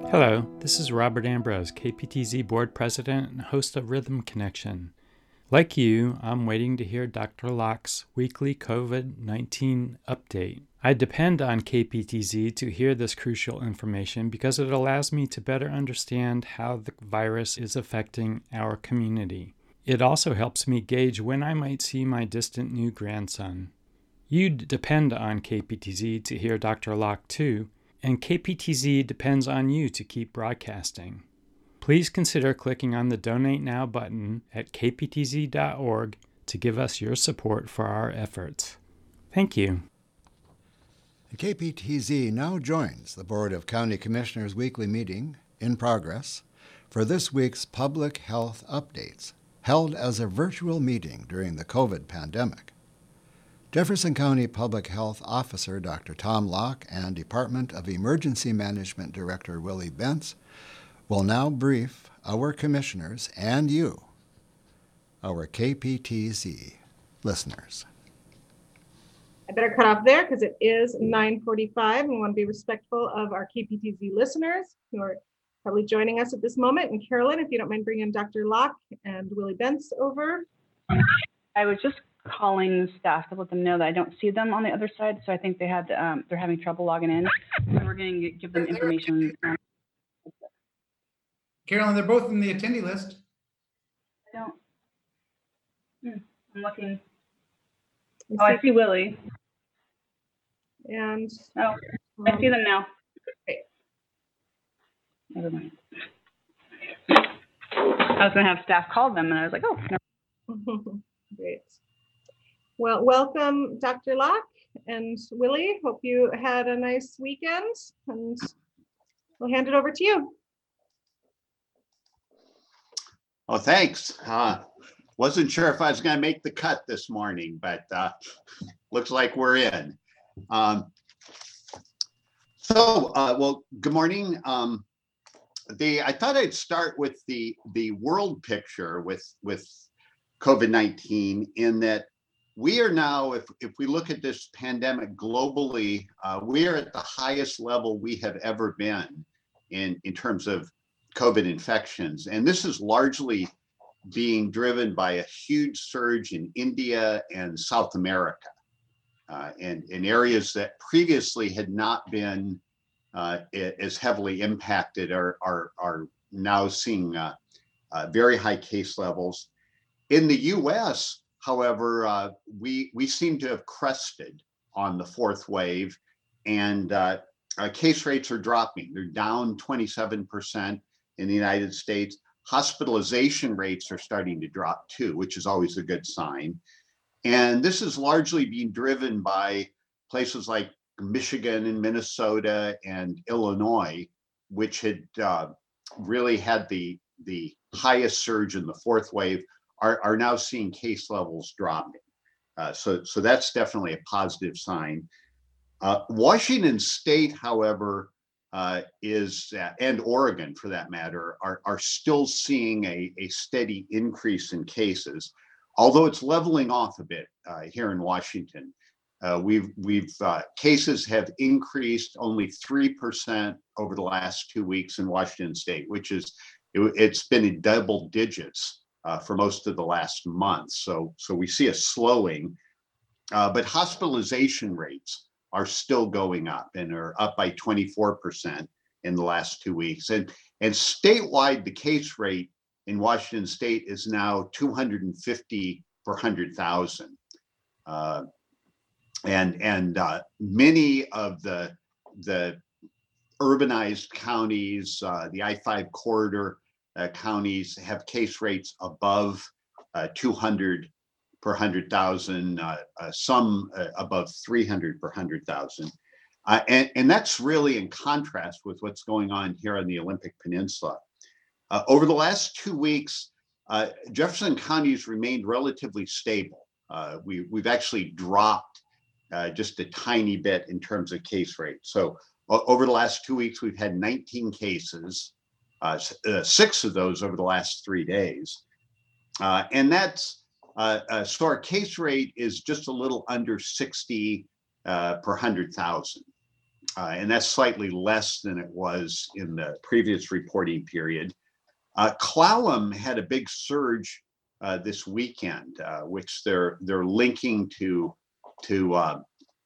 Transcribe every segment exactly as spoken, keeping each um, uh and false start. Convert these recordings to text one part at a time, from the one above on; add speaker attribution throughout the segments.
Speaker 1: Hello, this is Robert Ambrose, K P T Z Board President and host of Rhythm Connection. Like you, I'm waiting to hear Doctor Locke's weekly COVID nineteen update. I depend on K P T Z to hear this crucial information because it allows me to better understand how the virus is affecting our community. It also helps me gauge when I might see my distant new grandson. You depend on K P T Z to hear Doctor Locke too, and K P T Z depends on you to keep broadcasting. Please consider clicking on the Donate Now button at k p t z dot org to give us your support for our efforts. Thank you.
Speaker 2: K P T Z now joins the Board of County Commissioners' weekly meeting, in progress, for this week's Public Health Updates, held as a virtual meeting during the COVID pandemic. Jefferson County Public Health Officer Doctor Tom Locke and Department of Emergency Management Director Willie Bentz will now brief our commissioners and you, our K P T Z listeners.
Speaker 3: I better cut off there because it is nine forty-five and we want to be respectful of our K P T Z listeners who are probably joining us at this moment. And Carolyn, if you don't mind bringing Doctor Locke and Willie Bentz over.
Speaker 4: I was just calling staff to let them know that I don't see them on the other side, so I think they had um, they're having trouble logging in. So we're going to give them information.
Speaker 5: Carolyn, they're both in the attendee list.
Speaker 4: I don't. Hmm, I'm looking. Oh, I see Willie.
Speaker 3: And
Speaker 4: oh, I see them now.
Speaker 3: Okay.
Speaker 4: Never mind. I was going to have staff call them, and I was like, oh. No.
Speaker 3: Great. Well, welcome, Doctor Locke and Willie. Hope you had a nice weekend, and we'll hand it over to you.
Speaker 6: Oh, thanks. Uh, wasn't sure if I was going to make the cut this morning, but uh, looks like we're in. Um, so, uh, well, good morning. Um, the I thought I'd start with the the world picture with with COVID nineteen, in that we are now, if, if we look at this pandemic globally, uh, we are at the highest level we have ever been in, in terms of COVID infections. And this is largely being driven by a huge surge in India and South America, uh, and in areas that previously had not been uh, as heavily impacted are, are, are now seeing uh, uh, very high case levels. In the U S, however, uh, we we seem to have crested on the fourth wave, and uh, uh, case rates are dropping. They're down twenty-seven percent in the United States. Hospitalization rates are starting to drop too, which is always a good sign. And this is largely being driven by places like Michigan and Minnesota and Illinois, which had uh, really had the, the highest surge in the fourth wave. Are, are now seeing case levels dropping. Uh, so, so that's definitely a positive sign. Uh, Washington State, however, uh, is, uh, and Oregon for that matter, are, are still seeing a, a steady increase in cases, although it's leveling off a bit uh, here in Washington. Uh, we've, we've uh, cases have increased only three percent over the last two weeks in Washington State, which is, it, it's been in double digits Uh, for most of the last month. So, so we see a slowing, uh, but hospitalization rates are still going up and are up by twenty-four percent in the last two weeks. And, and statewide, the case rate in Washington State is now two hundred fifty per one hundred thousand. Uh, and and uh, many of the, the urbanized counties, uh, the I five corridor, Uh, counties have case rates above uh, two hundred per one hundred thousand, uh, uh, some uh, above three hundred per one hundred thousand. Uh, and, and that's really in contrast with what's going on here on the Olympic Peninsula. Uh, over the last two weeks, uh, Jefferson County has remained relatively stable. Uh, we, we've actually dropped uh, just a tiny bit in terms of case rate. So uh, over the last two weeks, we've had nineteen cases. Uh, uh, six of those over the last three days. Uh, and that's, uh, uh, so our case rate is just a little under sixty uh, per one hundred thousand. uh, and that's slightly less than it was in the previous reporting period. Uh, Clallam had a big surge uh, this weekend, uh, which they're they're linking to to uh,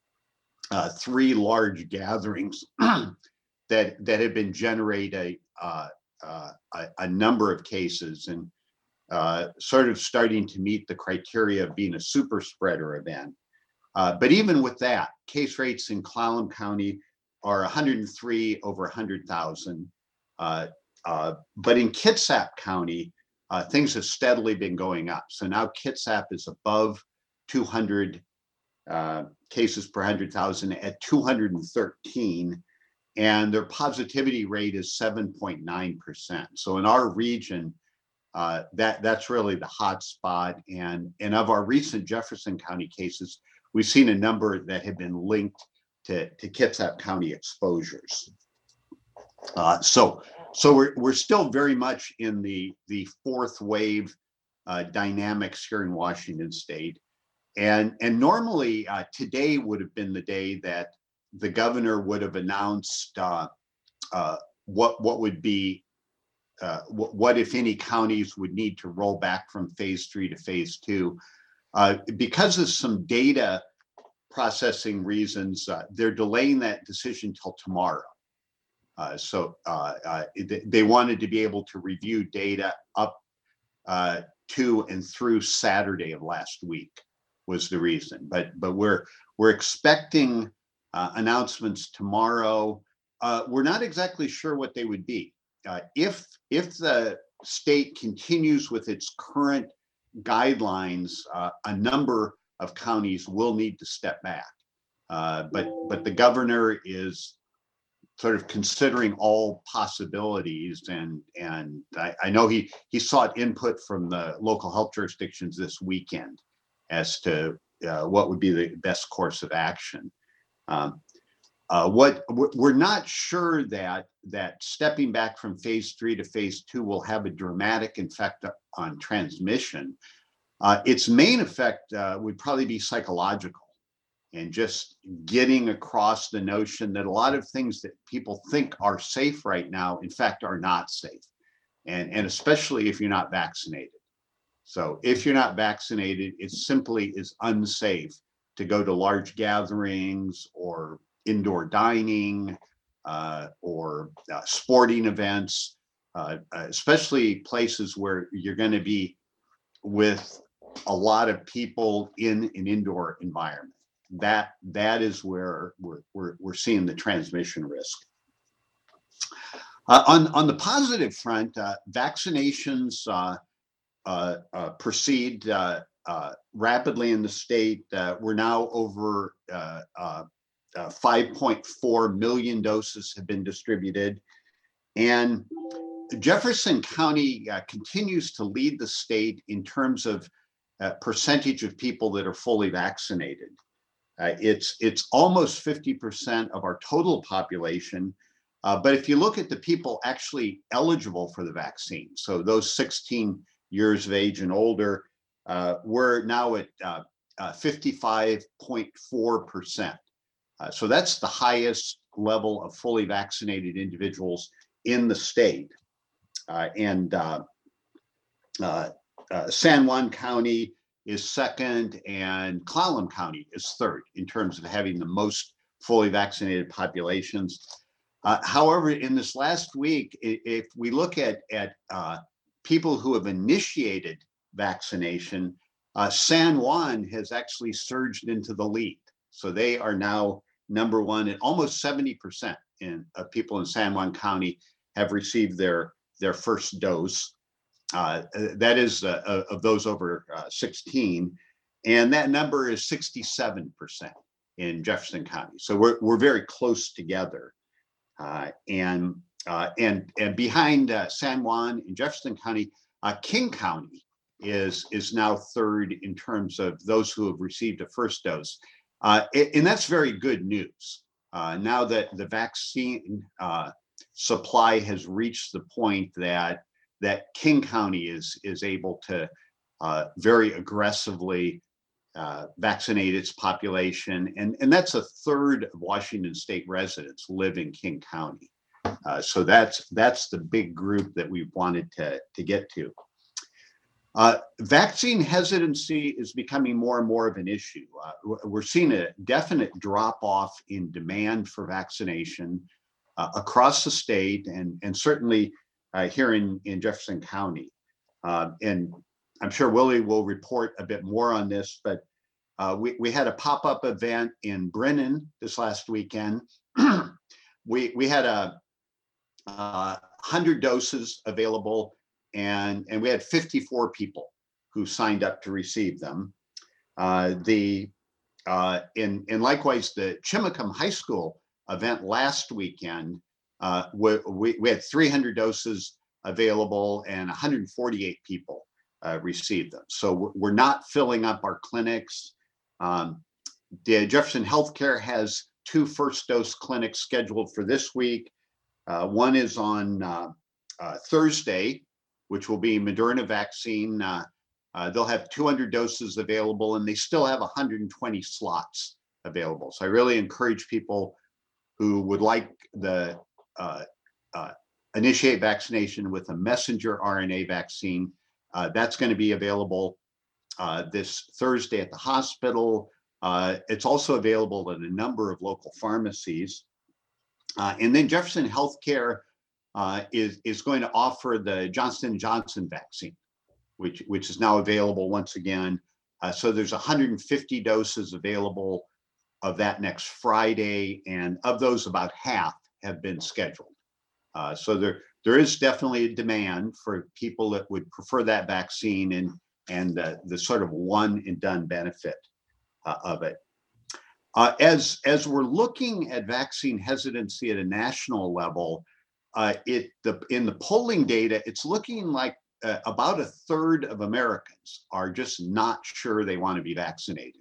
Speaker 6: uh, three large gatherings that that have been generating uh, uh, a, a number of cases and uh, sort of starting to meet the criteria of being a super spreader event. Uh, but even with that, case rates in Clallam County are one hundred three over one hundred thousand. Uh, uh, but in Kitsap County, uh, things have steadily been going up. So now Kitsap is above two hundred uh, cases per one hundred thousand at two hundred thirteen, and their positivity rate is seven point nine percent. So in our region, uh, that, that's really the hot spot. And, and of our recent Jefferson County cases, we've seen a number that have been linked to, to Kitsap County exposures. Uh, so so we're, we're still very much in the, the fourth wave uh, dynamics here in Washington State. And, and normally uh, today would have been the day that the governor would have announced uh, uh, what, what would be, uh, what, what if any counties would need to roll back from phase three to phase two. Uh, because of some data processing reasons, uh, they're delaying that decision till tomorrow. Uh, so uh, uh, they wanted to be able to review data up uh, to and through Saturday of last week was the reason. But but we're we're expecting uh, announcements tomorrow. Uh, we're not exactly sure what they would be. Uh, if if the state continues with its current guidelines, uh, a number of counties will need to step back. Uh, but but the governor is sort of considering all possibilities, and and I, I know he he sought input from the local health jurisdictions this weekend as to uh, what would be the best course of action. Um, uh, what we're not sure that that stepping back from phase three to phase two will have a dramatic effect on transmission. Uh, its main effect uh, would probably be psychological, and just getting across the notion that a lot of things that people think are safe right now, in fact, are not safe. And, and especially if you're not vaccinated. So if you're not vaccinated, it simply is unsafe to go to large gatherings or indoor dining uh, or uh, sporting events, uh, especially places where you're going to be with a lot of people in an indoor environment. That that is where we're we're, we're seeing the transmission risk. Uh, on on the positive front, uh, vaccinations uh, uh, uh, proceed uh, uh, rapidly in the state. Uh, we're now over uh, uh, uh, five point four million doses have been distributed, and Jefferson County uh, continues to lead the state in terms of uh, percentage of people that are fully vaccinated. Uh, it's it's almost fifty percent of our total population. Uh, but if you look at the people actually eligible for the vaccine, so those sixteen years of age and older, uh, we're now at uh, uh, fifty-five point four percent. Uh, so that's the highest level of fully vaccinated individuals in the state. Uh, and uh, uh, uh, San Juan County is second, and Clallam County is third in terms of having the most fully vaccinated populations. Uh, however, in this last week, if we look at, at uh, people who have initiated vaccination, uh, San Juan has actually surged into the lead. So they are now number one, and almost seventy percent in, of people in San Juan County have received their, their first dose. Uh, that is uh, of those over uh, sixteen, and that number is sixty-seven percent in Jefferson County. So we're we're very close together, uh, and uh, and and behind uh, San Juan and Jefferson County, uh, King County is is now third in terms of those who have received a first dose, uh, and that's very good news. Uh, now that the vaccine uh, supply has reached the point that that King County is is able to uh, very aggressively uh, vaccinate its population. And, and that's a third of Washington state residents live in King County. Uh, so that's that's the big group that we wanted to, to get to. Uh, vaccine hesitancy is becoming more and more of an issue. Uh, we're seeing a definite drop off in demand for vaccination uh, across the state, and, and certainly uh, here in, in Jefferson County. Uh, and I'm sure Willie will report a bit more on this, but uh, we, we had a pop-up event in Brennan this last weekend. we, we had a uh, one hundred doses available, and, and we had fifty-four people who signed up to receive them. Uh, the uh, and, and likewise, the Chimacum High School event last weekend, uh, we, we, we had three hundred doses available and one hundred forty-eight people uh, received them. So we're not filling up our clinics. Um, the Jefferson Healthcare has two first dose clinics scheduled for this week. Uh, one is on uh, uh, Thursday, which will be Moderna vaccine. Uh, uh, they'll have two hundred doses available, and they still have one hundred twenty slots available. So I really encourage people who would like the uh, uh, initiate vaccination with a messenger R N A vaccine. Uh, that's going to be available uh, this Thursday at the hospital. Uh, it's also available at a number of local pharmacies. Uh, and then Jefferson Healthcare uh, is, is going to offer the Johnson and Johnson vaccine, which, which is now available once again. Uh, so there's one hundred fifty doses available of that next Friday, and of those, about half have been scheduled. Uh, so there, there is definitely a demand for people that would prefer that vaccine and, and the, the sort of one and done benefit uh, of it. Uh, as, as we're looking at vaccine hesitancy at a national level, uh, it the in the polling data, it's looking like uh, about a third of Americans are just not sure they want to be vaccinated.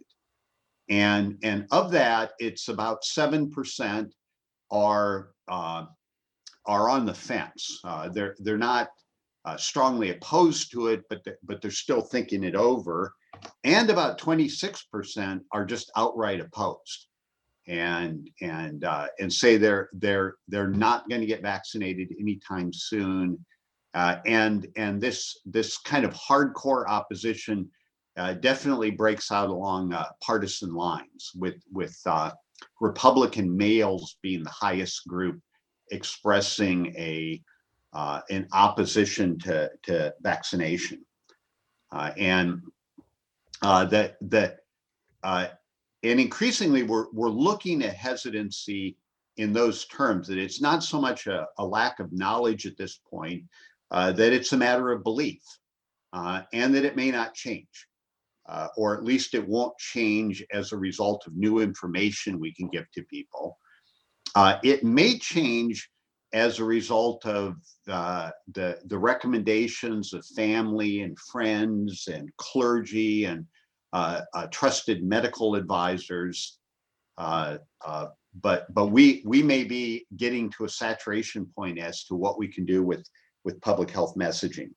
Speaker 6: And, and of that, it's about seven percent are, uh, are on the fence. Uh, they're, they're not uh, strongly opposed to it, but, th- but they're still thinking it over. And about twenty-six percent are just outright opposed and, and, uh, and say they're, they're, they're not going to get vaccinated anytime soon. Uh, and, and this, this kind of hardcore opposition Uh, definitely breaks out along uh, partisan lines, with with uh, Republican males being the highest group expressing a uh, an opposition to to vaccination, uh, and uh, that that uh, and increasingly we're we're looking at hesitancy in those terms, that it's not so much a, a lack of knowledge at this point, uh, that it's a matter of belief, uh, and that it may not change. Uh, or at least it won't change as a result of new information we can give to people. Uh, it may change as a result of uh, the, the recommendations of family and friends and clergy and uh, uh, trusted medical advisors. Uh, uh, but but we, we may be getting to a saturation point as to what we can do with, with public health messaging.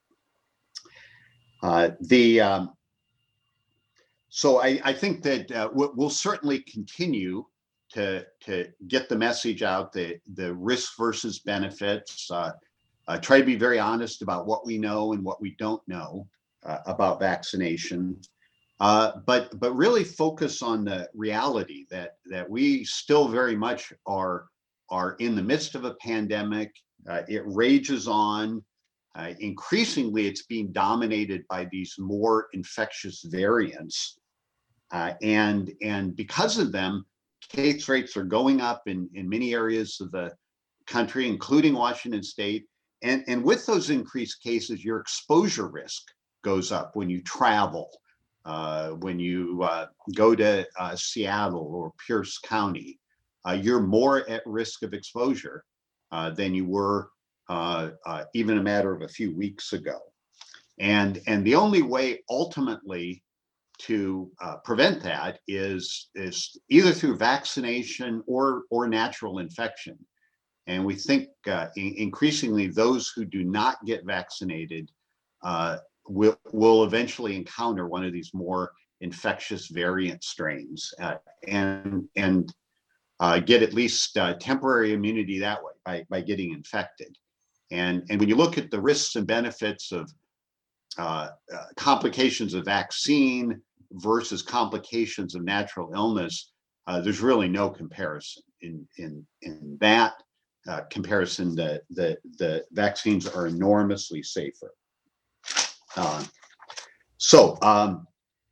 Speaker 6: Uh, the um, So I, I think that uh, we'll, we'll certainly continue to, to get the message out, the, the risk versus benefits, uh, uh, try to be very honest about what we know and what we don't know uh, about vaccination, uh, but, but really focus on the reality that, that we still very much are, are in the midst of a pandemic. Uh, it rages on. Uh, increasingly, it's being dominated by these more infectious variants. Uh, and, and because of them, case rates are going up in, in many areas of the country, including Washington state. And, and with those increased cases, your exposure risk goes up when you travel, uh, when you uh, go to uh, Seattle or Pierce County. Uh, you're more at risk of exposure uh, than you were uh, uh, even a matter of a few weeks ago. And, and the only way ultimately to uh, prevent that is, is either through vaccination or, or natural infection. And we think uh, in, increasingly those who do not get vaccinated uh, will, will eventually encounter one of these more infectious variant strains uh, and and uh, get at least uh, temporary immunity that way by, by getting infected. And, and when you look at the risks and benefits of uh, uh, complications of vaccine versus complications of natural illness, uh, there's really no comparison. In, in, in that uh, comparison, the, the, the vaccines are enormously safer. Uh, so um,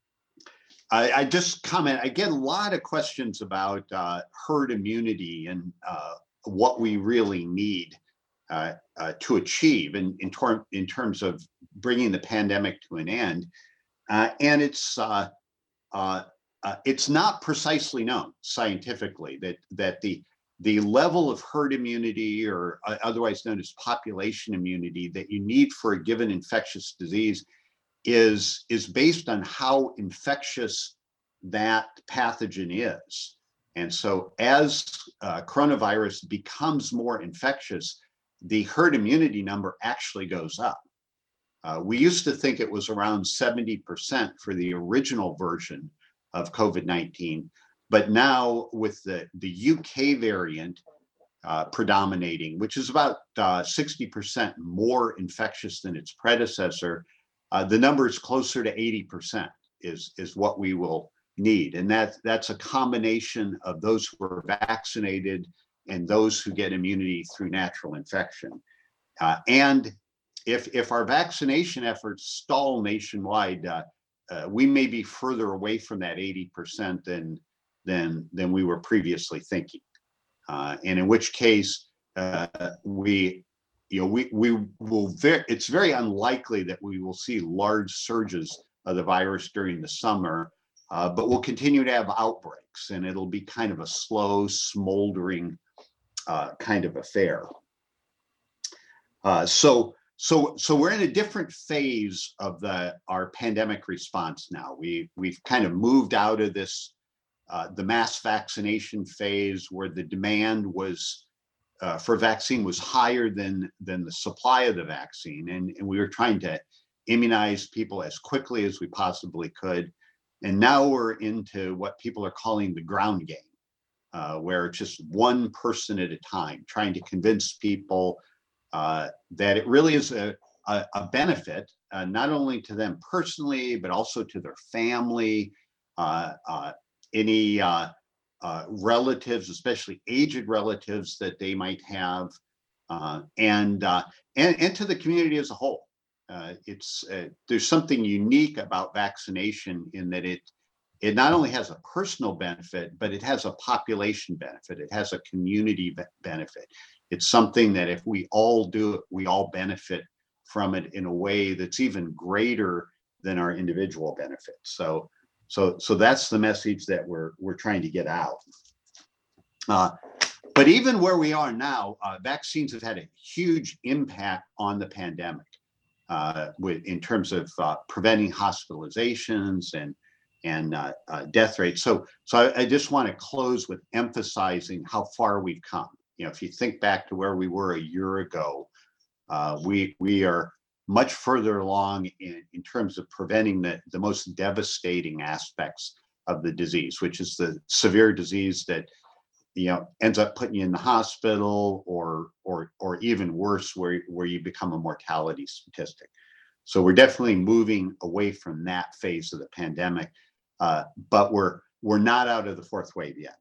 Speaker 6: I, I just comment, I get a lot of questions about uh, herd immunity and uh, what we really need uh, uh, to achieve in, in, tor- in terms of bringing the pandemic to an end. Uh, and it's uh, uh, uh, it's not precisely known scientifically that, that the, the level of herd immunity, or uh, otherwise known as population immunity, that you need for a given infectious disease is, is based on how infectious that pathogen is. And so as uh, coronavirus becomes more infectious, the herd immunity number actually goes up. Uh, we used to think it was around seventy percent for the original version of COVID nineteen, but now with the, the U K variant uh, predominating, which is about uh, sixty percent more infectious than its predecessor, uh, the number is closer to eighty percent is, is what we will need. And that, that's a combination of those who are vaccinated and those who get immunity through natural infection. Uh, and if, if our vaccination efforts stall nationwide, uh, uh, we may be further away from that eighty percent than, than, than we were previously thinking. Uh, and in which case, uh, we, you know, we, we will, very, it's very unlikely that we will see large surges of the virus during the summer, uh, but we'll continue to have outbreaks, and it'll be kind of a slow, smoldering uh, kind of affair. Uh, so, so, so we're in a different phase of the our pandemic response now. We we've kind of moved out of this uh, the mass vaccination phase where the demand was uh, for vaccine was higher than than the supply of the vaccine, and, and we were trying to immunize people as quickly as we possibly could. And now we're into what people are calling the ground game, uh, where it's just one person at a time, trying to convince people uh, that it really is a, a, a benefit, uh, not only to them personally, but also to their family, uh, uh, any uh, uh, relatives, especially aged relatives that they might have, uh, and, uh, and, and to the community as a whole. Uh, it's uh, there's something unique about vaccination in that it it not only has a personal benefit, but it has a population benefit. It has a community be- benefit. It's something that if we all do it, we all benefit from it in a way that's even greater than our individual benefits. So, so, so that's the message that we're we're trying to get out. Uh, but even where we are now, uh, vaccines have had a huge impact on the pandemic. Uh, with, in terms of uh, preventing hospitalizations and and uh, uh, death rates. So, so I, I just want to close with emphasizing how far we've come. You know, if you think back to where we were a year ago, uh, we we are much further along in, in terms of preventing the, the most devastating aspects of the disease, which is the severe disease that, you know, ends up putting you in the hospital, or or or even worse, where where you become a mortality statistic. So we're definitely moving away from that phase of the pandemic, uh, but we're we're not out of the fourth wave yet.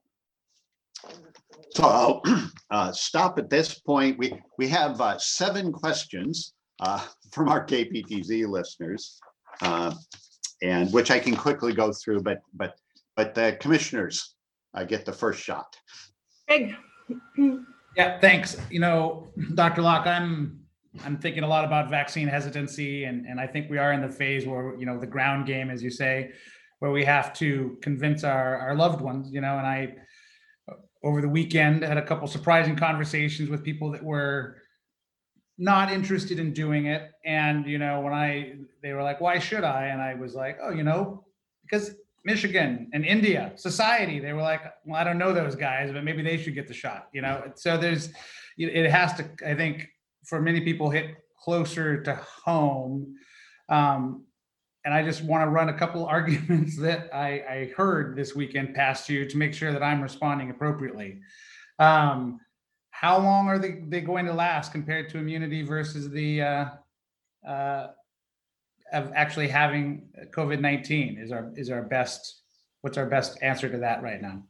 Speaker 6: So I'll uh, stop at this point. We we have uh, seven questions uh, from our K P T Z listeners, uh, and which I can quickly go through, but but but the commissioners I get the first shot.
Speaker 3: Greg.
Speaker 5: Yeah, thanks. You know, Doctor Locke, I'm I'm thinking a lot about vaccine hesitancy, and, and I think we are in the phase where, you know, the ground game, as you say, where we have to convince our, our loved ones, you know, and I, over the weekend, had a couple surprising conversations with people that were not interested in doing it. And, you know, when I, they were like, why should I? And I was like, oh, you know, because Michigan and India society, they were like, well, I don't know those guys, but maybe they should get the shot, you know? So there's, it has to, I think, for many people, hit closer to home. Um, and I just want to run a couple arguments that I, I heard this weekend past you to make sure that I'm responding appropriately. Um, how long are they, they going to last compared to immunity versus the uh, uh, of actually having COVID nineteen is our is our best, what's our best answer to that right now?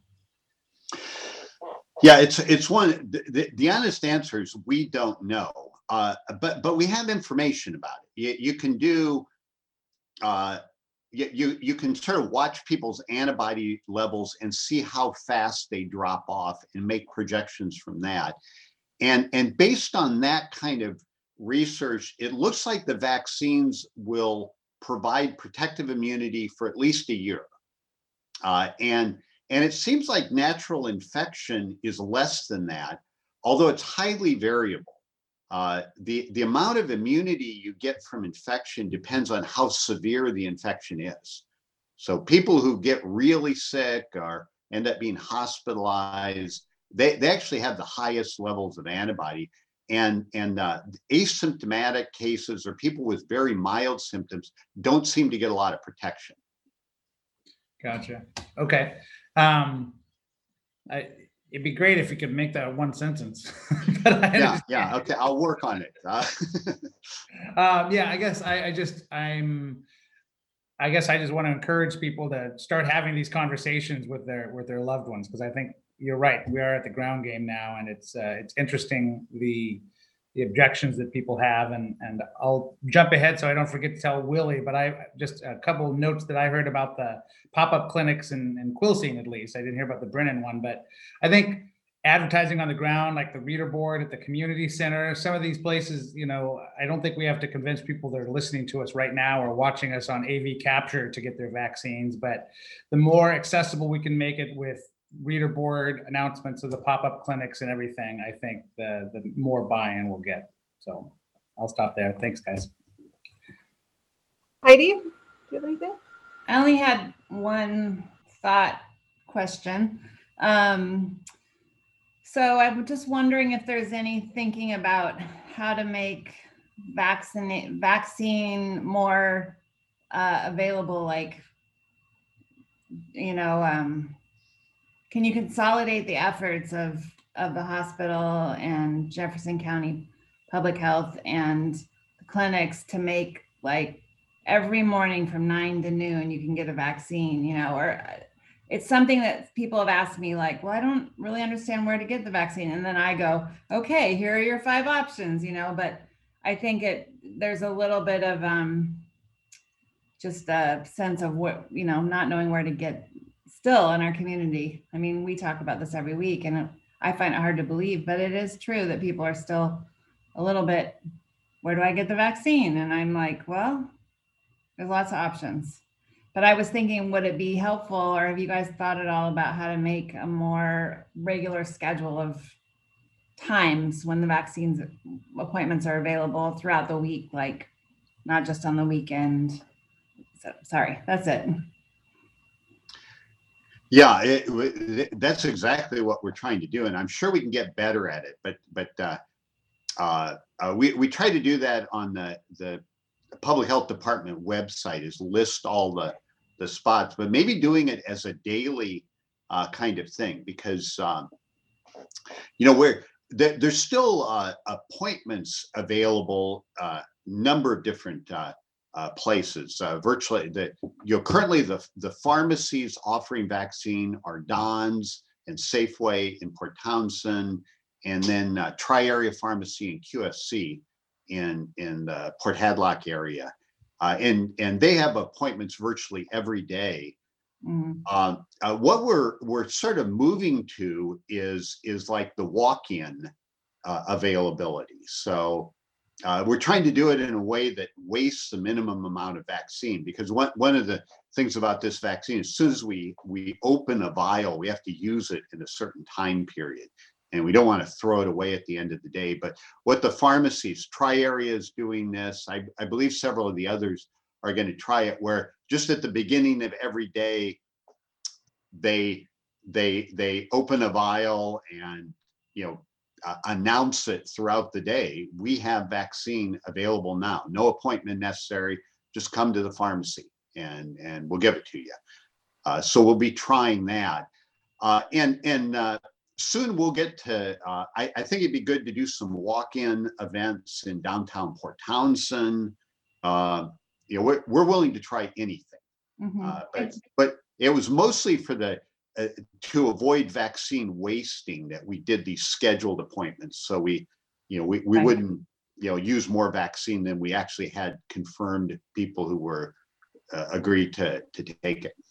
Speaker 6: Yeah, it's it's one, the, the honest answer is we don't know, uh, but but we have information about it. You, you can do, uh, you, you, you can sort of watch people's antibody levels and see how fast they drop off and make projections from that. And, and based on that kind of research, it looks like the vaccines will provide protective immunity for at least a year. Uh, and, and it seems like natural infection is less than that, although it's highly variable. Uh, the, the amount of immunity you get from infection depends on how severe the infection is. So people who get really sick or end up being hospitalized, they, they actually have the highest levels of antibody. And, and uh, asymptomatic cases or people with very mild symptoms don't seem to get a lot of protection.
Speaker 5: Gotcha. Okay. Um, I, it'd be great if you could make that one sentence. But I
Speaker 6: yeah, yeah. Okay, I'll work on it. Uh,
Speaker 5: um, yeah, I guess I, I just I'm. I guess I just want to encourage people to start having these conversations with their with their loved ones, because I think you're right. We are at the ground game now, and it's uh, it's interesting the the objections that people have, and and I'll jump ahead so I don't forget to tell Willie, but I just a couple of notes that I heard about the pop-up clinics in, in Quilcene, at least. I didn't hear about the Brennan one, but I think advertising on the ground, like the reader board at the community center, some of these places, you know, I don't think we have to convince people that are listening to us right now or watching us on A V Capture to get their vaccines, but the more accessible we can make it with reader board announcements of the pop-up clinics and everything, I think the the more buy-in we'll get. So I'll stop there. Thanks, guys.
Speaker 3: Heidi, do you have anything?
Speaker 7: I only had one thought question. Um, so I'm just wondering if there's any thinking about how to make vaccine vaccine more uh, available, like, you know, um, can you consolidate the efforts of, of the hospital and Jefferson County Public Health and the clinics to make, like, every morning from nine to noon, you can get a vaccine, you know, or it's something that people have asked me, like, well, I don't really understand where to get the vaccine. And then I go, okay, here are your five options, you know, but I think it, there's a little bit of um, just a sense of what, you know, not knowing where to get still in our community. I mean, we talk about this every week and I find it hard to believe, but it is true that people are still a little bit, where do I get the vaccine? And I'm like, well, there's lots of options. But I was thinking, would it be helpful, or have you guys thought at all about how to make a more regular schedule of times when the vaccines appointments are available throughout the week, like not just on the weekend? So, sorry, that's it.
Speaker 6: Yeah, it, it, that's exactly what we're trying to do, and I'm sure we can get better at it. But but uh, uh, uh, we we try to do that on the the public health department website, is list all the the spots, but maybe doing it as a daily uh, kind of thing, because um, you know we're there, there's still uh, appointments available, uh, number of different uh, uh, places. Uh, virtually, the you know currently the the pharmacies offering vaccine are Don's and Safeway in Port Townsend, and then uh, Tri-Area Pharmacy and Q S C in in the Port Hadlock area, uh, and and they have appointments virtually every day. Mm-hmm. uh, uh, what we're we're sort of moving to is is like the walk-in uh, availability. So uh, we're trying to do it in a way that wastes the minimum amount of vaccine, because one one of the things about this vaccine, as soon as we we open a vial, we have to use it in a certain time period. And we don't want to throw it away at the end of the day. But what the pharmacies, Tri-Area is doing this. I, I believe several of the others are going to try it, where just at the beginning of every day, they they they open a vial and you know uh, announce it throughout the day. We have vaccine available now. No appointment necessary. just come to the pharmacy and, and we'll give it to you. Uh, so we'll be trying that. Uh, and and uh, soon we'll get to, uh, I, I think it'd be good to do some walk-in events in downtown Port Townsend. Uh, you know, we're, we're willing to try anything.
Speaker 7: Mhm.
Speaker 6: Uh, but, but it was mostly for the, uh, to avoid vaccine wasting that we did these scheduled appointments. So we, you know, we, we
Speaker 7: Right.
Speaker 6: wouldn't, you know, use more vaccine than we actually had confirmed people who were uh, agreed to, to take it.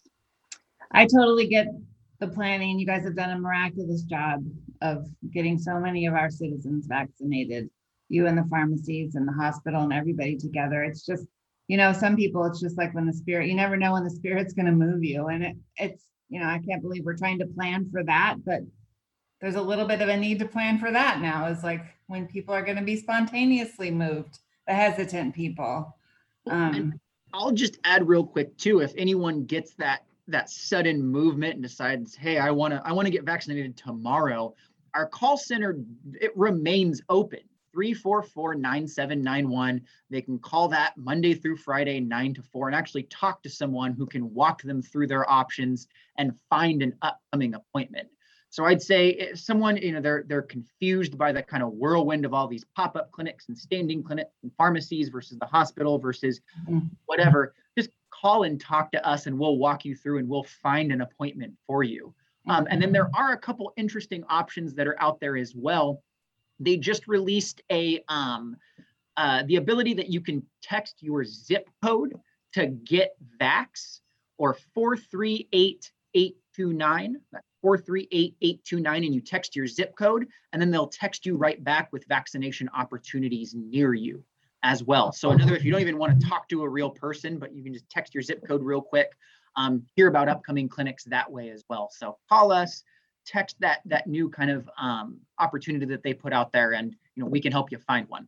Speaker 7: I totally get the planning. You guys have done a miraculous job of getting so many of our citizens vaccinated. You and the pharmacies and the hospital and everybody together. It's just, you know, some people, it's just like when the spirit, you never know when the spirit's going to move you. And it, it's, you know, I can't believe we're trying to plan for that, but there's a little bit of a need to plan for that now. Is like when people are going to be spontaneously moved, the hesitant people. Um,
Speaker 8: I'll just add real quick too, if anyone gets that that sudden movement and decides, hey, I want to I want to get vaccinated tomorrow, our call center, it remains open. three four four, nine seven nine one. They can call that Monday through Friday, nine to four, and actually talk to someone who can walk them through their options and find an upcoming appointment. So I'd say if someone, you know, they're they're confused by that kind of whirlwind of all these pop-up clinics and standing clinics and pharmacies versus the hospital versus whatever, just call and talk to us and we'll walk you through and we'll find an appointment for you. Um, and then there are a couple interesting options that are out there as well. They just released a um, uh, the ability that you can text your zip code to get vax, or four three eight eight two nine. That's four three eight eight two nine, and you text your zip code, and then they'll text you right back with vaccination opportunities near you as well. So another, if you don't even want to talk to a real person, but you can just text your zip code real quick, um, hear about upcoming clinics that way as well. So call us, text that that new kind of um, opportunity that they put out there, and you know we can help you find one.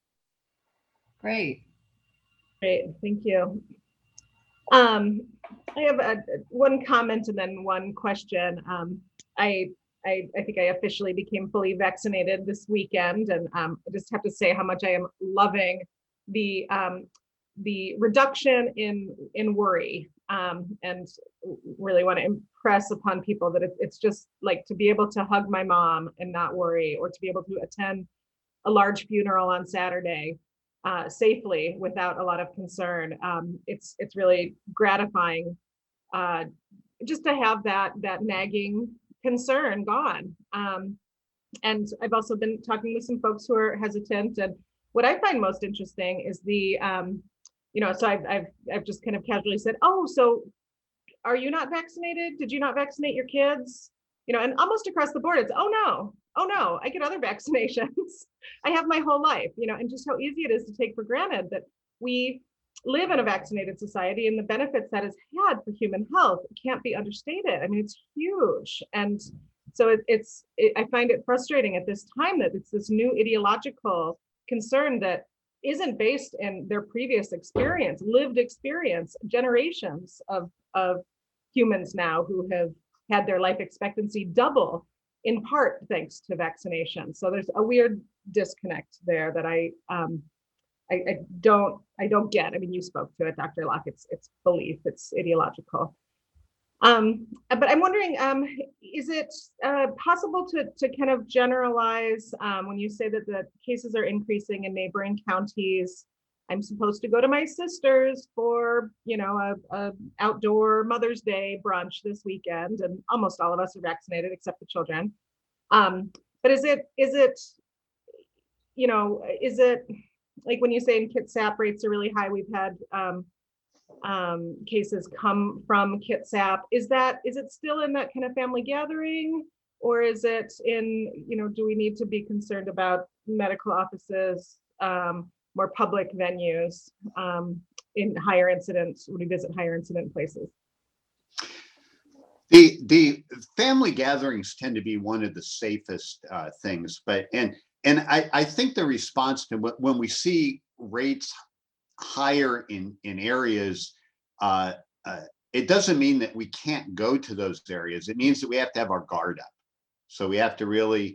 Speaker 7: Great.
Speaker 3: Great, thank you. Um, I have a, one comment and then one question. Um, I, I I think I officially became fully vaccinated this weekend, and um, I just have to say how much I am loving the um, the reduction in in worry, um, and really want to impress upon people that it, it's just like to be able to hug my mom and not worry, or to be able to attend a large funeral on Saturday uh, safely without a lot of concern. Um, it's it's really gratifying uh, just to have that that nagging concern gone. Um, and I've also been talking with some folks who are hesitant, and what I find most interesting is the, um, you know, so I've, I've, I've just kind of casually said, oh, so are you not vaccinated? Did you not vaccinate your kids? You know, and almost across the board, it's, oh no, oh no, I get other vaccinations. I have my whole life, you know, and just how easy it is to take for granted that we live in a vaccinated society, and the benefits that has had for human health can't be understated. I mean, it's huge. And so it, it's, it, I find it frustrating at this time that it's this new ideological concern that isn't based in their previous experience, lived experience, generations of, of humans now who have had their life expectancy double, in part thanks to vaccination. So there's a weird disconnect there that I, um, I, I don't, I don't get. I mean, you spoke to it, Doctor Locke. It's, it's belief, it's ideological. Um, but I'm wondering, um, is it uh, possible to, to kind of generalize um, when you say that the cases are increasing in neighboring counties? I'm supposed to go to my sister's for, you know, a, a outdoor Mother's Day brunch this weekend, and almost all of us are vaccinated except the children. Um, but is it, is it, you know, is it like when you say in Kitsap rates are really high, we've had um, um, cases come from Kitsap. Is that, is it still in that kind of family gathering, or is it in, you know, do we need to be concerned about medical offices, um, more public venues um, in higher incidents, when we visit higher incident places?
Speaker 6: The the family gatherings tend to be one of the safest uh, things, but and and I, I think the response to when we see rates higher in in areas, uh, uh, it doesn't mean that we can't go to those areas. It means that we have to have our guard up. So we have to really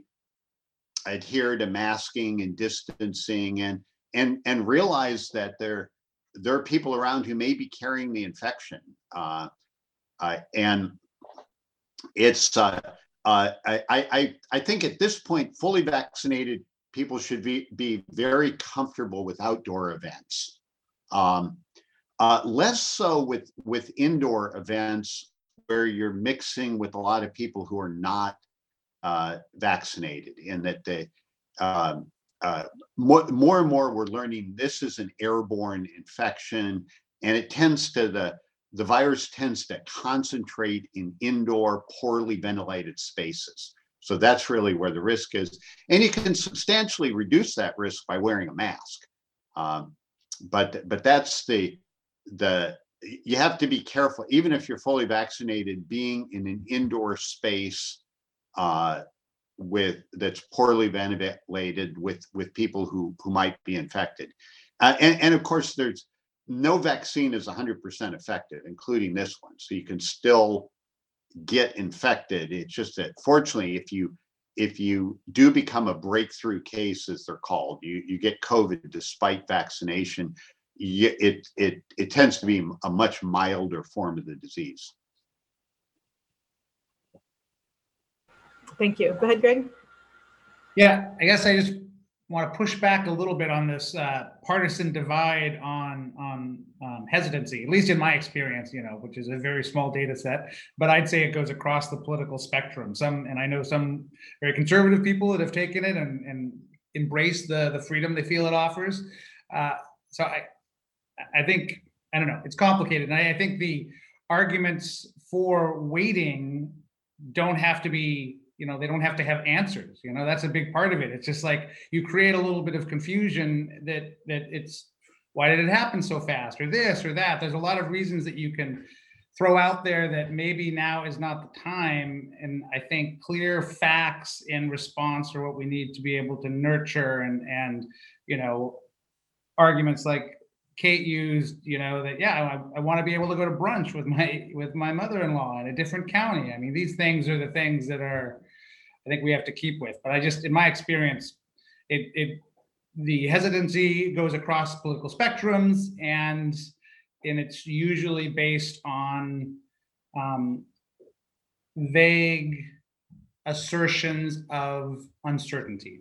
Speaker 6: adhere to masking and distancing, and and and realize that there there are people around who may be carrying the infection. Uh, uh, and it's, uh, uh, I, I, I think at this point, fully vaccinated people should be, be very comfortable with outdoor events. Um, uh, less so with, with indoor events where you're mixing with a lot of people who are not uh, vaccinated, in that they, um, uh, more, more and more we're learning this is an airborne infection, and it tends to, the, the virus tends to concentrate in indoor, poorly ventilated spaces. So that's really where the risk is. And you can substantially reduce that risk by wearing a mask. Um, but, but that's the, the, you have to be careful, even if you're fully vaccinated, being in an indoor space uh, with that's poorly ventilated with with people who who might be infected. Uh, and, and of course, there's no vaccine is one hundred percent effective, including this one. So you can still get infected. It's just that fortunately, if you if you do become a breakthrough case, as they're called, you, you get COVID despite vaccination, you, it, it, it tends to be a much milder form of the disease.
Speaker 3: Thank you. Go ahead, Greg.
Speaker 5: Yeah, I guess I just want to push back a little bit on this uh, partisan divide on on um, hesitancy, at least in my experience, you know, which is a very small data set, but I'd say it goes across the political spectrum. Some, and I know some very conservative people that have taken it and, and embraced the, the freedom they feel it offers. Uh, so I, I think, I don't know, it's complicated. And I, I think the arguments for waiting don't have to be, you know, they don't have to have answers. You know, that's a big part of it. It's just like you create a little bit of confusion that that it's, why did it happen so fast, or this or that? There's a lot of reasons that you can throw out there that maybe now is not the time. And I think clear facts in response are what we need to be able to nurture, and and you know, arguments like Kate used, you know, that, yeah, I, I want to be able to go to brunch with my with my mother-in-law in a different county. I mean, these things are the things that are, I think we have to keep with. But I just, in my experience, it it the hesitancy goes across political spectrums, and and it's usually based on um, vague assertions of uncertainty.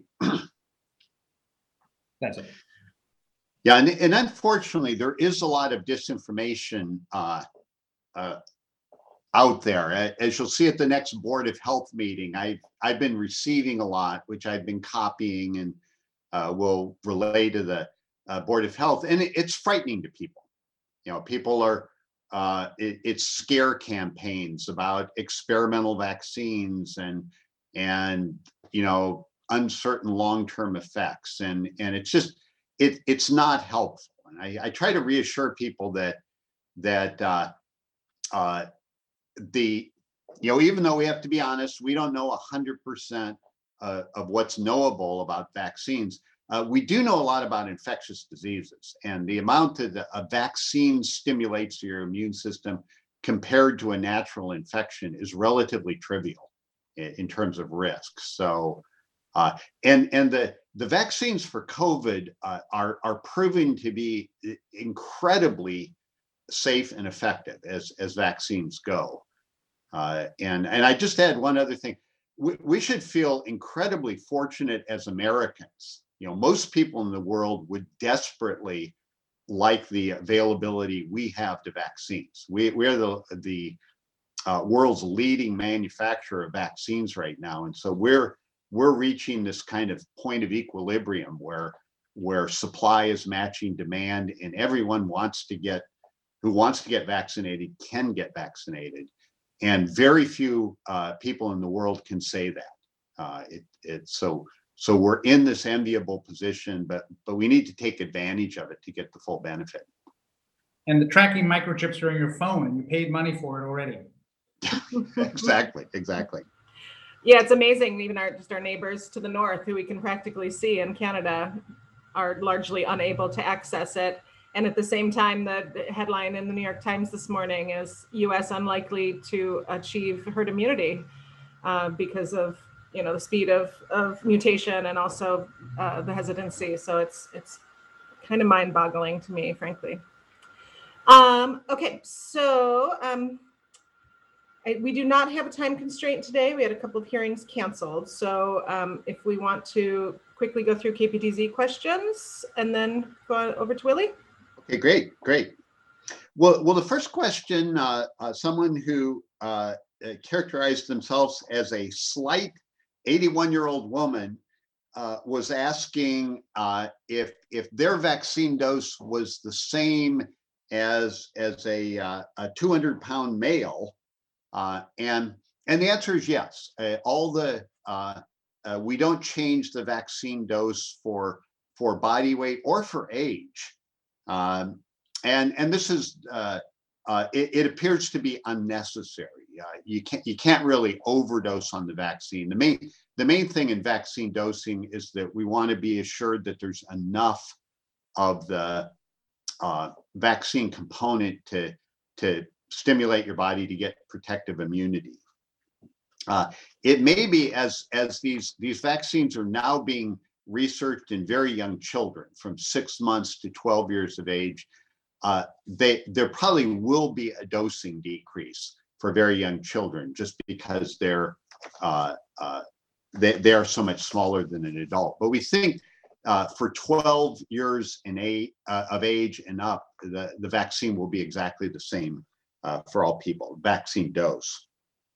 Speaker 5: That's it.
Speaker 6: Yeah, and, and unfortunately, there is a lot of disinformation uh, uh, out there. As you'll see at the next Board of Health meeting, I've, I've been receiving a lot, which I've been copying and uh, will relay to the uh, Board of Health. And it, it's frightening to people. You know, people are, uh, it, it's scare campaigns about experimental vaccines and, and you know, uncertain long-term effects. And, and it's just, It, it's not helpful. And I, I try to reassure people that that uh, uh, the, you know, even though we have to be honest, we don't know one hundred percent uh, of what's knowable about vaccines. Uh, we do know a lot about infectious diseases, and the amount that a vaccine stimulates your immune system compared to a natural infection is relatively trivial in, in terms of risk. So, uh, and and the The vaccines for COVID uh, are, are proving to be incredibly safe and effective as, as vaccines go. Uh, and, and I just add one other thing. We, we should feel incredibly fortunate as Americans. You know, most people in the world would desperately like the availability we have to vaccines. We, we're the, the uh, world's leading manufacturer of vaccines right now. And so we're we're reaching this kind of point of equilibrium where where supply is matching demand, and everyone wants to get who wants to get vaccinated can get vaccinated, and very few uh, people in the world can say that. Uh, it, it's so so we're in this enviable position, but but we need to take advantage of it to get the full benefit.
Speaker 5: And the tracking microchips are in your phone, and you paid money for it already.
Speaker 6: Exactly, exactly.
Speaker 3: Yeah, it's amazing. Even our just our neighbors to the north, who we can practically see in Canada, are largely unable to access it. And at the same time, the, the headline in the New York Times this morning is U S unlikely to achieve herd immunity uh, because of, you know, the speed of, of mutation and also uh, the hesitancy. So it's it's kind of mind-boggling to me, frankly. Um, okay, so um, I, we do not have a time constraint today. We had a couple of hearings canceled. So um, if we want to quickly go through K P T Z questions and then go over to Willie.
Speaker 6: Okay, great, great. Well, well, the first question, uh, uh, someone who uh, characterized themselves as a slight eighty-one-year-old woman uh, was asking uh, if if their vaccine dose was the same as as a uh, a two hundred pound male, uh, and and the answer is yes. Uh, all the uh, uh, we don't change the vaccine dose for for body weight or for age. Um, And and this is uh, uh, it, it appears to be unnecessary. Uh, you can't you can't really overdose on the vaccine. The main the main thing in vaccine dosing is that we want to be assured that there's enough of the uh, vaccine component to to stimulate your body to get protective immunity. Uh, it may be as as these these vaccines are now being researched in very young children from six months to twelve years of age. Uh, they, there probably will be a dosing decrease for very young children just because they're uh, uh, they, they are so much smaller than an adult. But we think uh, for twelve years and eight, uh, of age and up, the, the vaccine will be exactly the same uh, for all people, vaccine dose.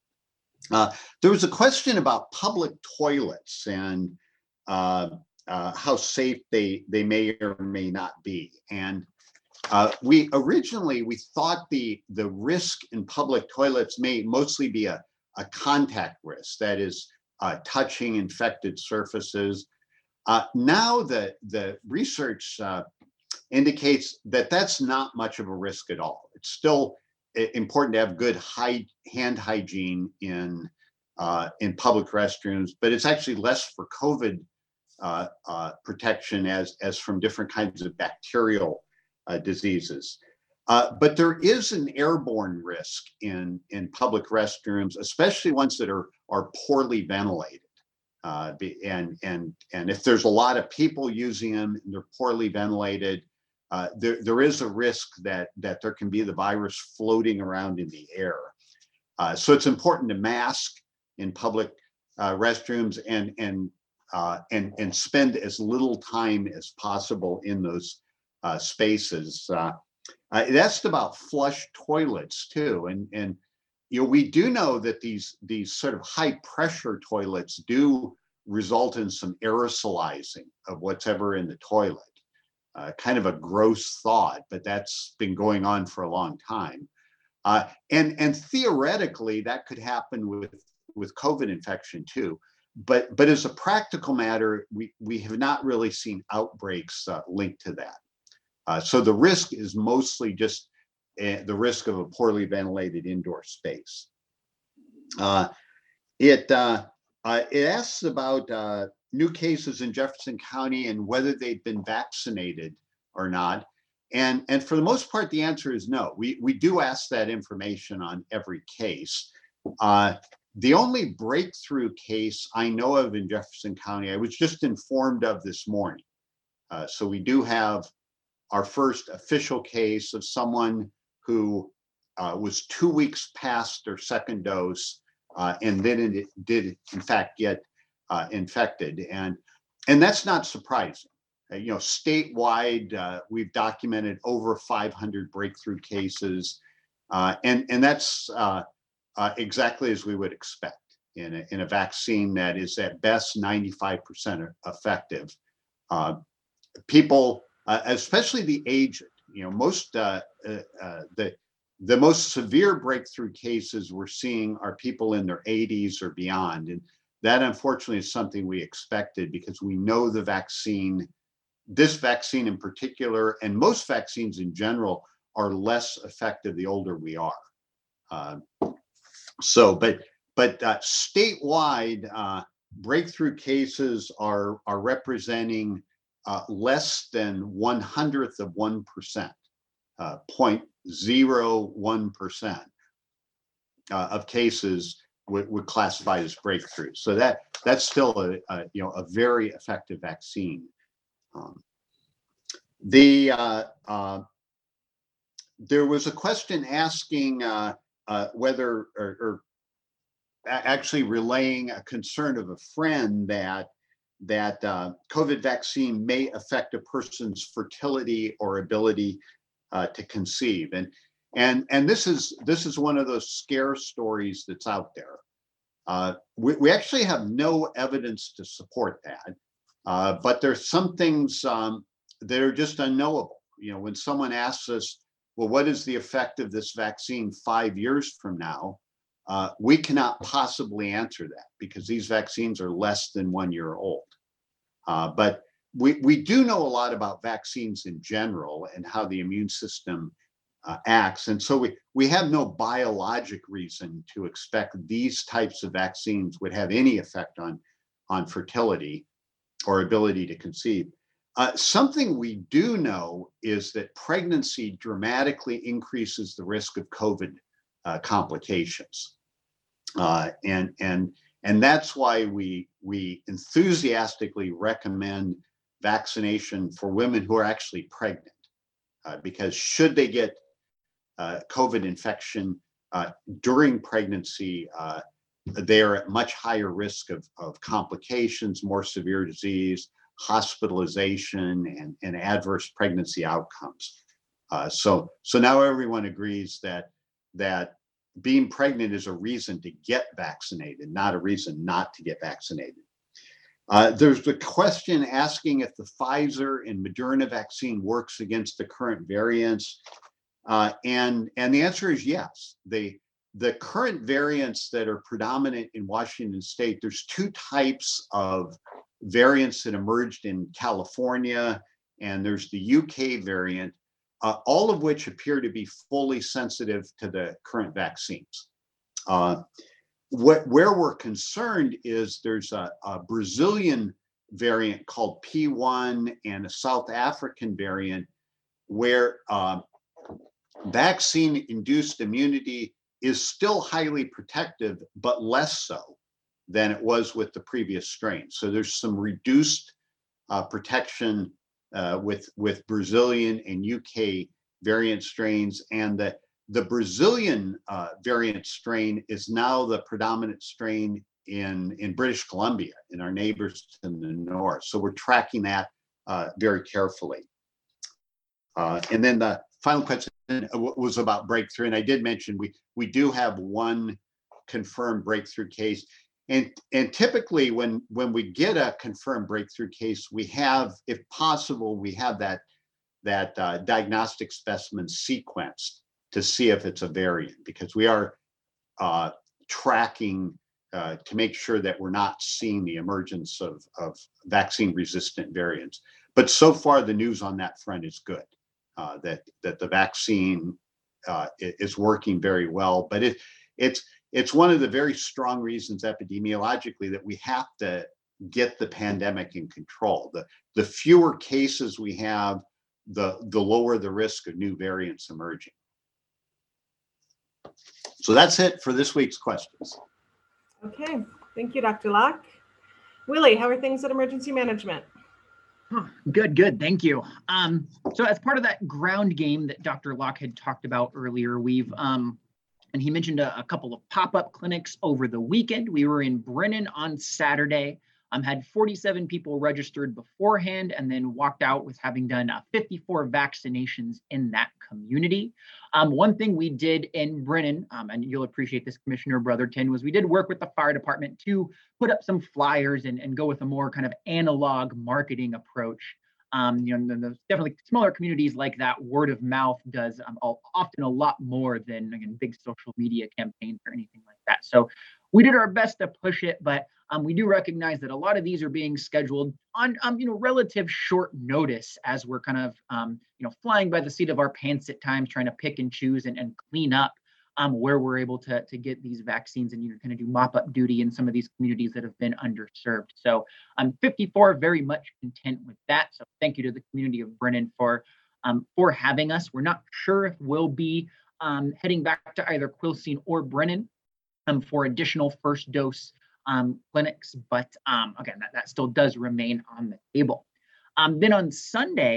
Speaker 6: Uh, there was a question about public toilets and uh, uh, how safe they, they may or may not be. And Uh, we originally, we thought the, the risk in public toilets may mostly be a, a contact risk, that is uh, touching infected surfaces. Uh, now the, the research uh, indicates that that's not much of a risk at all. It's still important to have good high, hand hygiene in, uh, in public restrooms, but it's actually less for COVID uh, uh, protection as, as from different kinds of bacterial Uh, diseases. Uh, but there is an airborne risk in, in public restrooms, especially ones that are, are poorly ventilated. Uh, and, and, and if there's a lot of people using them and they're poorly ventilated, uh, there, there is a risk that, that there can be the virus floating around in the air. Uh, so it's important to mask in public uh, restrooms and, and, uh, and, and spend as little time as possible in those Uh, spaces. Uh, uh, it asked about flush toilets too, and and you know we do know that these these sort of high pressure toilets do result in some aerosolizing of what's ever in the toilet. Uh, kind of a gross thought, but that's been going on for a long time. Uh, and and theoretically, that could happen with with COVID infection too. But but as a practical matter, we we have not really seen outbreaks uh, linked to that. Uh, so the risk is mostly just uh, the risk of a poorly ventilated indoor space. Uh, it, uh, uh, it asks about uh, new cases in Jefferson County and whether they've been vaccinated or not. And, and for the most part, the answer is no. We, we do ask that information on every case. Uh, the only breakthrough case I know of in Jefferson County, I was just informed of this morning. Uh, so we do have our first official case of someone who uh, was two weeks past their second dose uh, and then it did in fact get uh, infected. And, and that's not surprising. Uh, you know, statewide, uh, we've documented over five hundred breakthrough cases. Uh, and, and that's uh, uh, exactly as we would expect in a, in a vaccine that is at best ninety-five percent effective. Uh, people, Uh, especially the aged, you know, most uh, uh, uh, the the most severe breakthrough cases we're seeing are people in their eighties or beyond, and that unfortunately is something we expected because we know the vaccine, this vaccine in particular, and most vaccines in general are less effective the older we are. Uh, so, but but uh, statewide uh, breakthrough cases are are representing Uh, less than one hundredth of one percent, uh, zero point zero one percent uh, of cases would, would classify as breakthrough. So that that's still a, a you know a very effective vaccine. Um, the uh, uh, there was a question asking uh, uh, whether, or, or actually relaying a concern of a friend that that uh, COVID vaccine may affect a person's fertility or ability uh, to conceive. And and and this is this is one of those scare stories that's out there. Uh, we, we actually have no evidence to support that, uh, but there's some things um, that are just unknowable. You know, when someone asks us, well, what is the effect of this vaccine five years from now? Uh, we cannot possibly answer that because these vaccines are less than one year old. Uh, but we, we do know a lot about vaccines in general and how the immune system uh, acts. And so we, we have no biologic reason to expect these types of vaccines would have any effect on, on fertility or ability to conceive. Uh, something we do know is that pregnancy dramatically increases the risk of COVID uh, complications. Uh, and, and, and that's why we, we enthusiastically recommend vaccination for women who are actually pregnant, uh, because should they get uh, COVID infection uh, during pregnancy, uh, they are at much higher risk of, of complications, more severe disease, hospitalization, and, and adverse pregnancy outcomes. Uh, so, so now everyone agrees that, that being pregnant is a reason to get vaccinated, not a reason not to get vaccinated. Uh, there's the question asking if the Pfizer and Moderna vaccine works against the current variants. Uh, and, and the answer is yes. They, the current variants that are predominant in Washington state, there's two types of variants that emerged in California, and there's the U K variant, uh, all of which appear to be fully sensitive to the current vaccines. Uh, what, where we're concerned is there's a, a Brazilian variant called P one and a South African variant where uh, vaccine-induced immunity is still highly protective, but less so than it was with the previous strain. So there's some reduced uh, protection uh, with, with Brazilian and U K variant strains. And the, the Brazilian uh, variant strain is now the predominant strain in, in British Columbia, in our neighbors to the north. So we're tracking that uh, very carefully. Uh, and then the final question was about breakthrough. And I did mention we, we do have one confirmed breakthrough case. And, and typically when, when we get a confirmed breakthrough case, we have, if possible, we have that, that uh, diagnostic specimen sequenced to see if it's a variant, because we are uh, tracking uh, to make sure that we're not seeing the emergence of, of vaccine-resistant variants. But so far, the news on that front is good, uh, that, that the vaccine uh, is working very well. But it, it's, It's one of the very strong reasons epidemiologically that we have to get the pandemic in control. The, the fewer cases we have, the, the lower the risk of new variants emerging. So that's it for this week's questions.
Speaker 3: Okay, thank you, Doctor Locke. Willie, how are things at emergency management?
Speaker 8: Huh, good, good, thank you. Um, so as part of that ground game that Doctor Locke had talked about earlier, we've um, and he mentioned a, a couple of pop-up clinics over the weekend. We were in Brennan on Saturday, um, had forty-seven people registered beforehand, and then walked out with having done uh, fifty-four vaccinations in that community. Um, one thing we did in Brennan, um, and you'll appreciate this, Commissioner Brotherton, was we did work with the fire department to put up some flyers and, and go with a more kind of analog marketing approach. Um, you know, there's definitely smaller communities like that, word of mouth does um, often a lot more than, again, big social media campaigns or anything like that. So we did our best to push it, but um, we do recognize that a lot of these are being scheduled on, um, you know, relative short notice as we're kind of, um, you know, flying by the seat of our pants at times, trying to pick and choose and, and clean up um, where we're able to, to get these vaccines and, you know, kind of do mop-up duty in some of these communities that have been underserved. So I'm fifty-four, very much content with that. So thank you to the community of Brennan for, um, for having us. We're not sure if we'll be um, heading back to either Quilcene or Brennan um, for additional first dose um, clinics, but um, again, that, that still does remain on the table. Um, then on Sunday,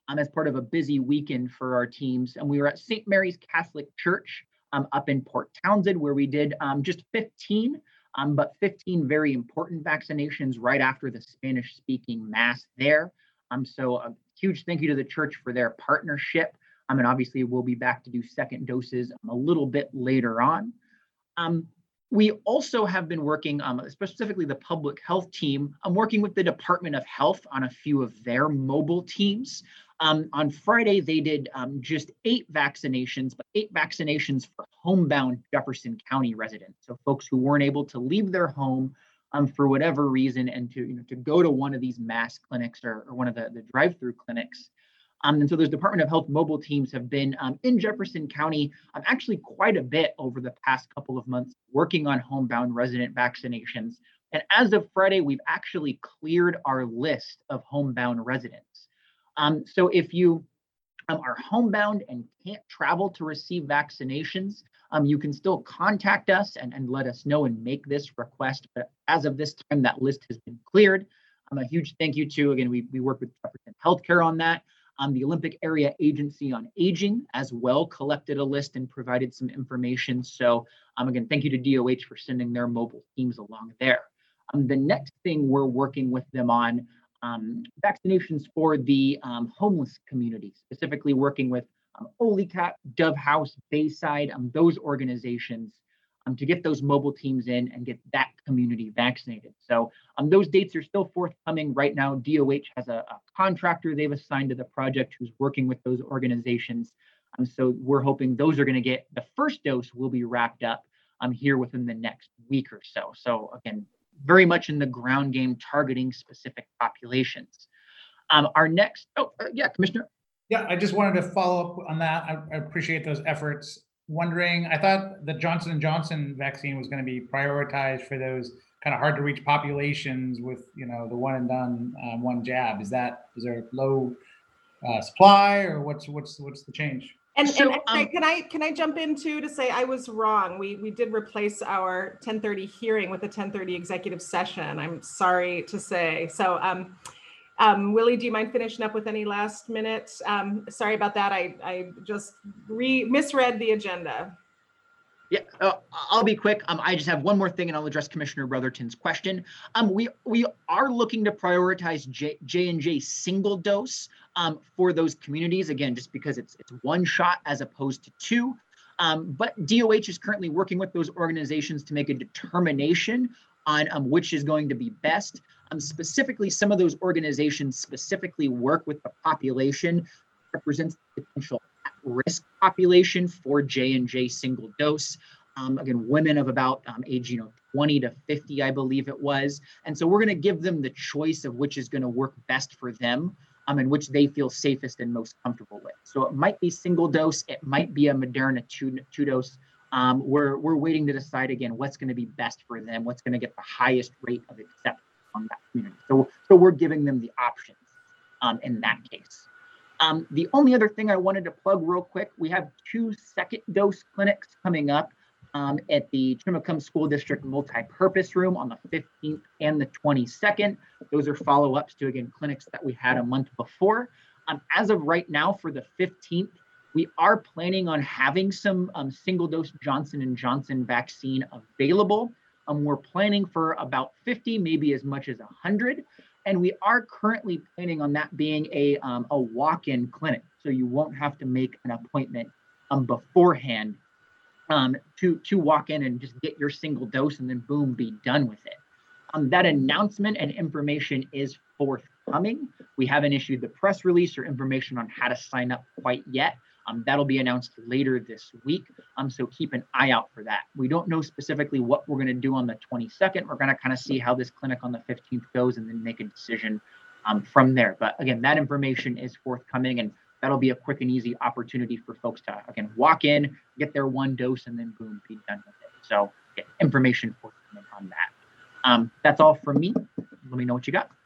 Speaker 8: um, as part of a busy weekend for our teams. And we were at Saint Mary's Catholic Church um, up in Port Townsend, where we did um, just fifteen, um, but fifteen very important vaccinations right after the Spanish-speaking Mass there. Um, so a huge thank you to the church for their partnership. Um, and obviously we'll be back to do second doses um, a little bit later on. Um, we also have been working, um, specifically the public health team, I'm working with the Department of Health on a few of their mobile teams. Um, on Friday, they did um, just eight vaccinations, but eight vaccinations for homebound Jefferson County residents. So folks who weren't able to leave their home um, for whatever reason and to, you know, to go to one of these mass clinics or, or one of the, the drive-through clinics. Um, and so those Department of Health mobile teams have been um, in Jefferson County um, actually quite a bit over the past couple of months working on homebound resident vaccinations. And as of Friday, we've actually cleared our list of homebound residents. Um, so if you um, are homebound and can't travel to receive vaccinations, um, you can still contact us and, and let us know and make this request. But as of this time, that list has been cleared. Um, a huge thank you to, again, we, we work with Jefferson Healthcare on that. Um, the Olympic Area Agency on Aging as well collected a list and provided some information. So um, again, thank you to D O H for sending their mobile teams along there. Um, the next thing we're working with them on, um, vaccinations for the um, homeless community, specifically working with um, Olecat, Dove House, Bayside, um, those organizations um, to get those mobile teams in and get that community vaccinated. So um, those dates are still forthcoming right now. D O H has a, a contractor they've assigned to the project who's working with those organizations. Um, so we're hoping those are going to get, the first dose will be wrapped up um, here within the next week or so. So again, very much in the ground game targeting specific populations. Um, our next, oh, uh, yeah, Commissioner.
Speaker 5: Yeah, I just wanted to follow up on that. I, I appreciate those efforts. Wondering, I thought the Johnson and Johnson vaccine was going to be prioritized for those kind of hard to reach populations with, you know, the one and done um, one jab. Is that, is there low uh, supply or what's what's what's the change?
Speaker 3: And,
Speaker 8: So,
Speaker 3: and
Speaker 8: um,
Speaker 3: can I can I jump in too to say I was wrong. We we did replace our ten thirty hearing with a ten thirty executive session. I'm sorry to say. So um, um, Willie, do you mind finishing up with any last minutes? Um, sorry about that. I I just re misread the agenda.
Speaker 8: Yeah, uh, I'll be quick. Um, I just have one more thing, and I'll address Commissioner Brotherton's question. Um, we we are looking to prioritize J, J and J single dose um, for those communities. Again, just because it's it's one shot as opposed to two. Um, but D O H is currently working with those organizations to make a determination on um, which is going to be best. Um, specifically, some of those organizations specifically work with the population that represents the potential risk population for J and J single dose. Um, again, women of about um, age, you know, twenty to fifty, I believe it was. And so we're going to give them the choice of which is going to work best for them um, and which they feel safest and most comfortable with. So it might be single dose. It might be a Moderna two, two dose. Um, we're, we're waiting to decide, again, what's going to be best for them, what's going to get the highest rate of acceptance on that community. So, so we're giving them the options um, in that case. Um, the only other thing I wanted to plug real quick, we have two second dose clinics coming up um, at the Chimacum School District Multipurpose Room on the fifteenth and the twenty-second. Those are follow-ups to, again, clinics that we had a month before. Um, as of right now for the fifteenth, we are planning on having some um, single dose Johnson and Johnson vaccine available. Um, we're planning for about fifty, maybe as much as one hundred. And we are currently planning on that being a, um, a walk-in clinic. So you won't have to make an appointment um, beforehand um, to, to walk in and just get your single dose and then boom, be done with it. Um, that announcement and information is forthcoming. We haven't issued the press release or information on how to sign up quite yet. Um, that'll be announced later this week. Um, so keep an eye out for that. We don't know specifically what we're going to do on the twenty-second. We're going to kind of see how this clinic on the fifteenth goes and then make a decision um, from there. But again, that information is forthcoming and that'll be a quick and easy opportunity for folks to, again, walk in, get their one dose and then boom, be done with it. So yeah, information forthcoming on that. Um, that's all from me. Let me know what you got.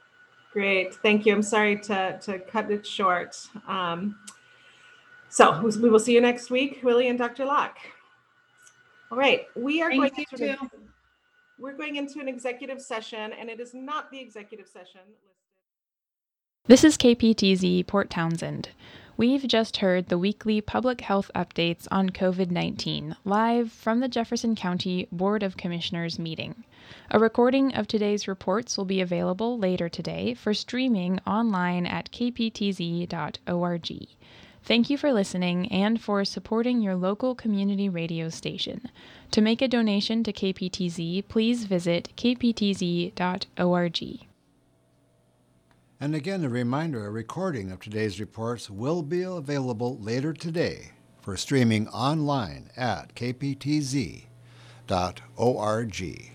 Speaker 3: Great, thank you. I'm sorry to, to cut it short. Um, So we will see you next week, Willie and Doctor Locke. All right, we are
Speaker 7: Thank
Speaker 3: going
Speaker 7: you
Speaker 3: into
Speaker 7: too.
Speaker 3: we're going into an executive session, and it is not the executive session.
Speaker 9: This is K P T Z Port Townsend. We've just heard the weekly public health updates on COVID nineteen live from the Jefferson County Board of Commissioners meeting. A recording of today's reports will be available later today for streaming online at k p t z dot org. Thank you for listening and for supporting your local community radio station. To make a donation to K P T Z, please visit k p t z dot org.
Speaker 2: And again, a reminder, a recording of today's reports will be available later today for streaming online at k p t z dot org.